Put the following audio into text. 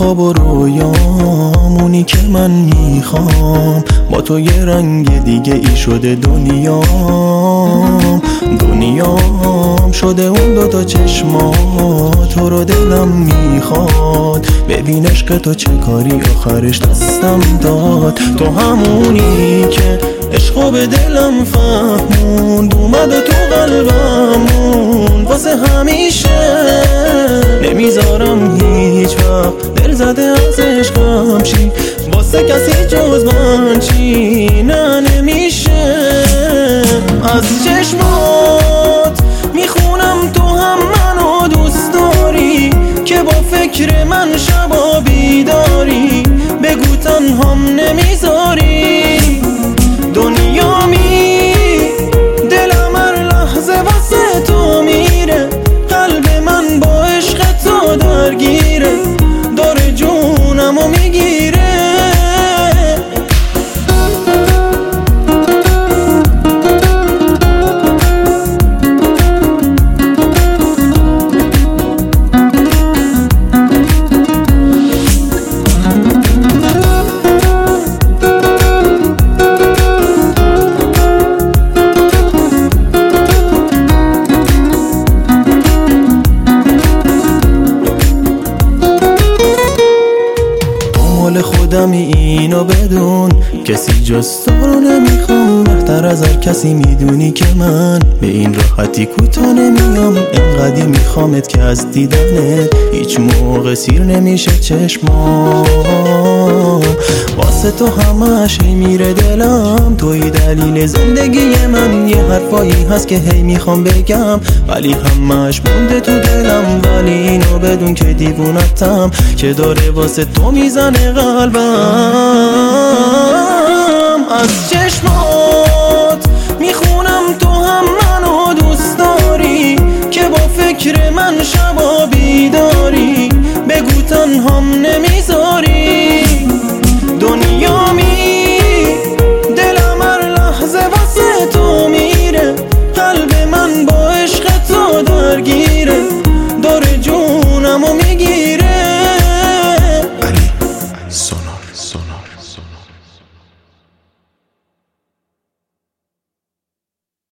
خواب و رویامونی که من میخوام، با تو یه رنگ دیگه ای شده دنیام شده اون دوتا چشمات، تو رو دلم میخواد ببین عشق تو چه کاری آخرش دستم داد. تو همونی که عشقو به دلم فهموند، اومد و تو قلبمون واسه همیشه، نمیذارم هیچ وقت دل زده از عشقم چی واسه کسی جز من چی، نه نمیشه. از چشمات میخونم تو هم منو دوست داری، که با فکر من شبا بیداری، بگو تنهام نمیذاری. دنیامی دلم هر لحظه واسه تو میره، قلب من با عشق تو درگیره، داره جونمو میگیره. خودمی اینو بدون، کسی جز تو رو نمیخوام، بهتر از هر کسی میدونی که من به این راحتی کوتاه نمیام. انقدی میخوامت که از دیدنت هیچ موقع سیر نمیشه چشمام، واسه تو همش هی میره دلم، توی دلیل زندگی من. یه حرفایی هست که هی میخوام بگم ولی همش مونده تو دلم، ولی اینو بدون که دیوونتم که داره واسه تو میزنه قلبم. از چشمات میخونم تو هم منو دوست داری، که با فکر من شبا بیداری، بگو تنهام نمی